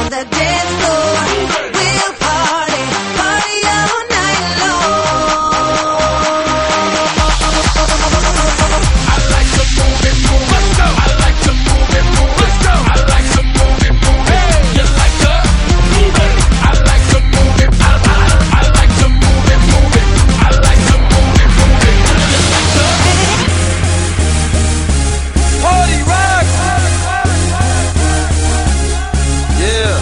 the dance floor. We'll party, party all night long. I like to move it, move it. Let's go. I like to move it, move it. Let's go. I like to move it, move it. Hey. You like to move it. I like to move it. I like to move it, move it. I like to move it, move it. You like to party rock. Yeah.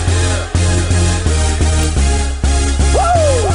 Woo.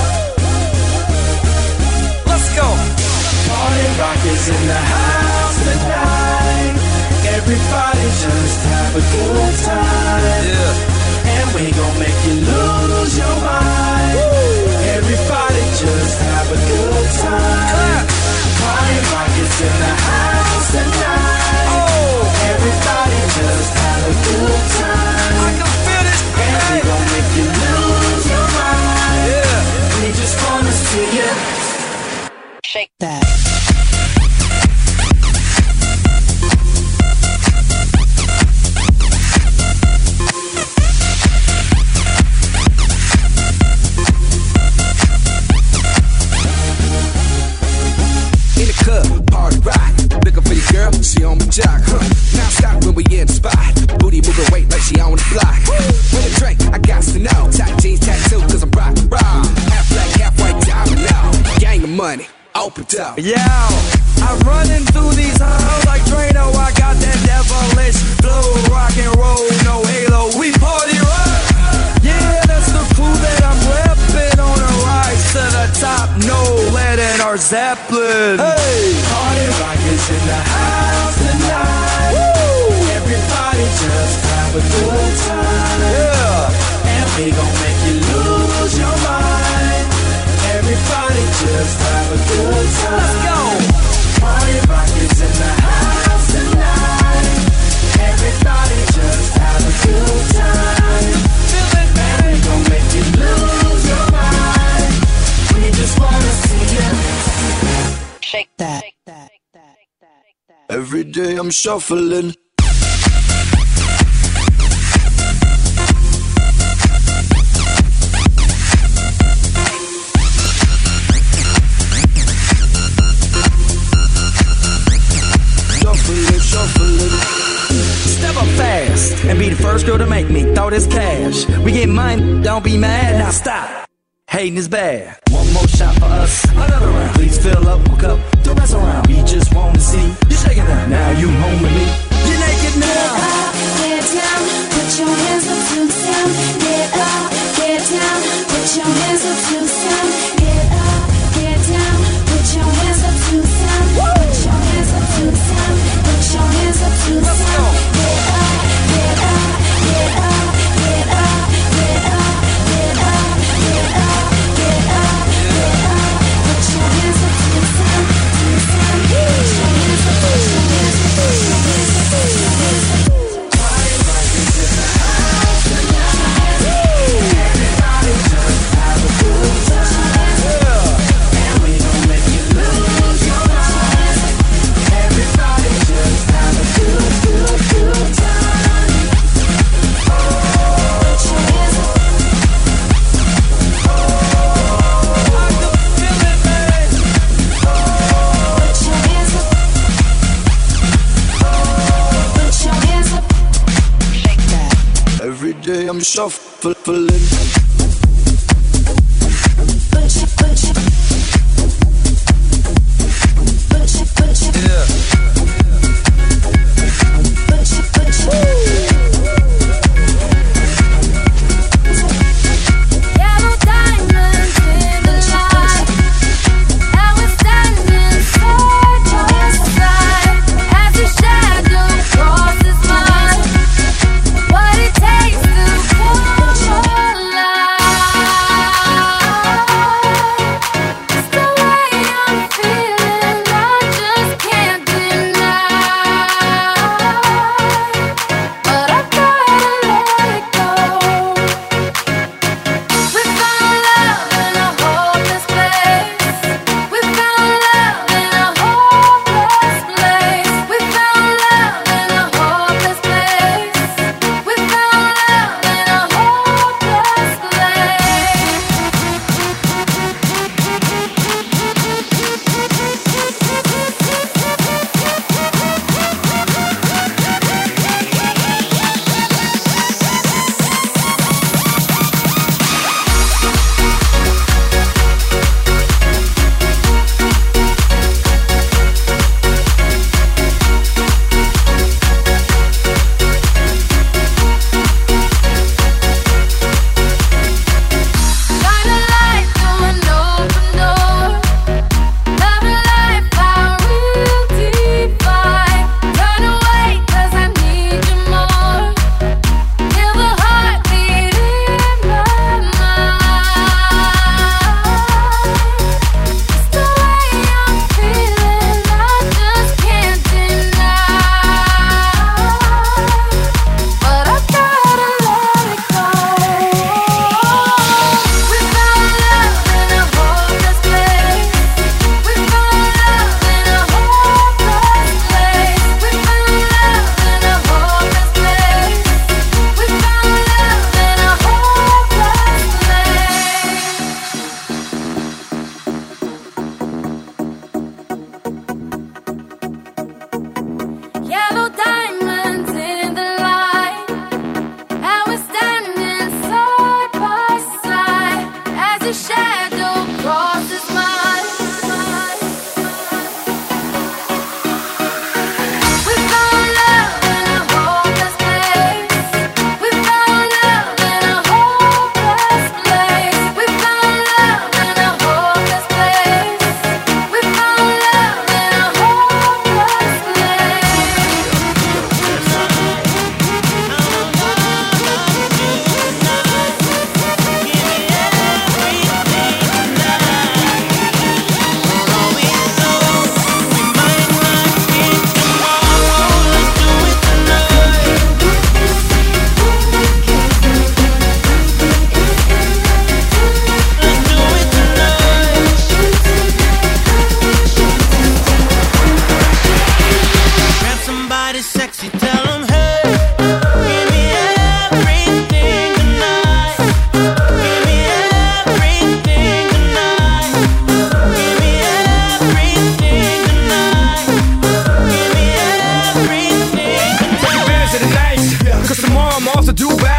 Let's go. Party rock is in the house tonight. Everybody just have a good time. Yeah. And we gon' make you lose your mind. Everybody just have a good time. Party rock is in the house tonight. Oh. Everybody just have a good time. I can feel this. And we gon' make you lose your mind. Yeah. We just wanna see you Shake that. In the club, party rock. Looking for your girl, she on my jock. Now stop when we in the spot. Booty moving weight like she on the block. With a drink, I got to know. Tight jeans, tattoo, cause I'm rock and roll. Half black, half white, diamond now. Gang of money, open up. Yo, I'm running through these halls like Drano. I got that devilish flow, rock and roll, no halo. We party rock. Yeah, that's the crew that I'm repping on a rise to the top. No lead in our Zeppelin. Hey, Party rock is in the house tonight. Everybody just have a good time. yeah. And we gon' make you lose your mind. Everybody just have a good time. Let's go. Party rock is in the house tonight. Everybody just have a good time. And we gon' make you lose your mind. We just wanna see you Shake that. Every day I'm shuffling. Shuffling. Step up fast and be the first girl to make me throw this cash. We get mine, don't be mad. Now stop. Hating is bad. One more shot for us, another round. Please fill up my cup, don't mess around. We just want to see you shaking that. Now you home with me. You're naked now. Get down, put your hands up to the sound. Get up, get down, put your hands up to the sound. Get up, get down, put your hands up to the sound. Put your hands up to the sound. Put your hands up to the sound. Get up, get up, get up, get up, get up, get up, get up, get up, get up. Put your hands up to the sound, to the sound. Put your hands up, put your hands up, put your hands up, put your hands up. Party rock is in the house tonight. Everybody just have a good time. And we gon' make you lose your mind. Everybody just have a good time. Put your hands up. Put your hands up. Put your hands up. Shake that. Every day I'm shuffling. Put your, put your, put your, put your, Yeah. put your, put your. Yellow diamonds in the light. I was standing side by side as a shadow crosses mine. What it takes to pull your light.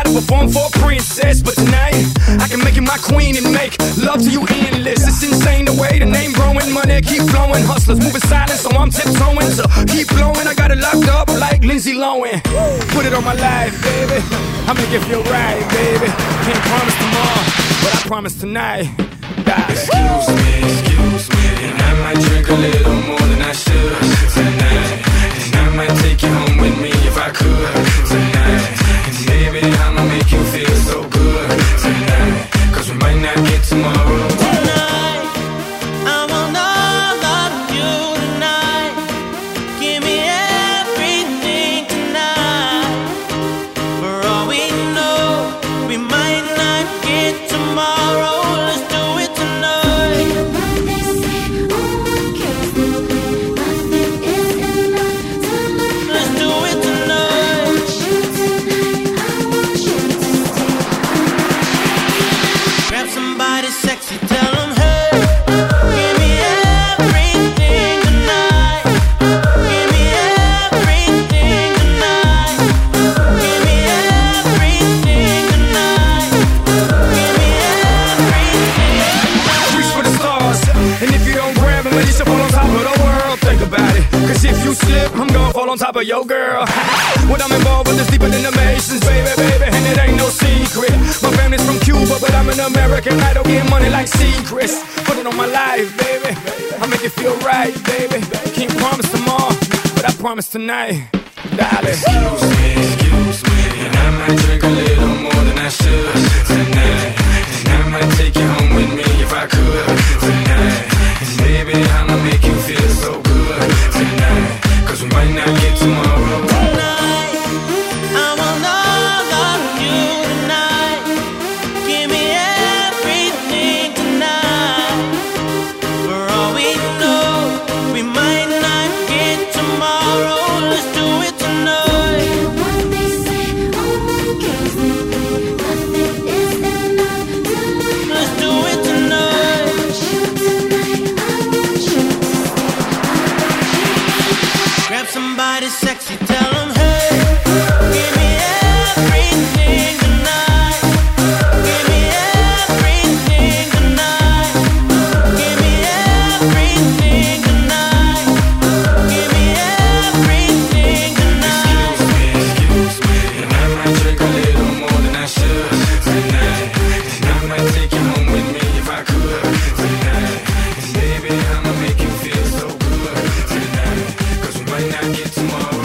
gotta perform for a princess, but tonight I can make you my queen and make love to you endless. It's insane the way the name growing, money keep flowing. Hustlers moving silent, so I'm tiptoeing. So keep blowing, I got it locked up like Lindsay Lohan. Put it on my life, baby. I make it feel right, baby. Can't promise tomorrow, but I promise tonight. Excuse me, and I might drink a little more than I should tonight. And I might take you home with me if I could tonight. And baby, I'ma make you feel so good tonight. Cause we might not get tomorrow. Tonight, I want all of you tonight. Give me everything tonight. For all we know, we might not get tomorrow. Let's do it tonight. Let's do it tonight. Grab somebody sexy, tell them, hey, give me everything tonight. Give me everything tonight. Give me everything tonight. Give me everything tonight. Reach for the stars, and if you don't grab them, at least you fall on top of the world. Think about it, cause if you slip, I'm gonna fall on top of your girl. What I'm involved with is deeper than the Masons, baby, baby, and it ain't no secret. My family's from Cuba, but I'm an American. I don't get money like secrets. Put it on my life, baby. I make it feel right, baby. Can't promise tomorrow, but I promise tonight, darling. Excuse me, and I might drink a little more than I should tonight. And I might take you home with me if I could tonight. And baby, I'ma make you feel so good tonight. Cause we might not get tomorrow. Tonight, I want all of you tonight. Give me everything tonight. For all we know, we might not get tomorrow. Let's do it tonight. Let's do it tonight. Grab somebody sexy, tell them, hey, give me everything tonight. Give me everything tonight. Give me everything tonight. Give me everything tonight. Excuse me, and I might drink a little more than I should tonight. And I might take you home with me if I could tonight. And baby, I'ma make you feel so good tonight. Cause we might not get tomorrow.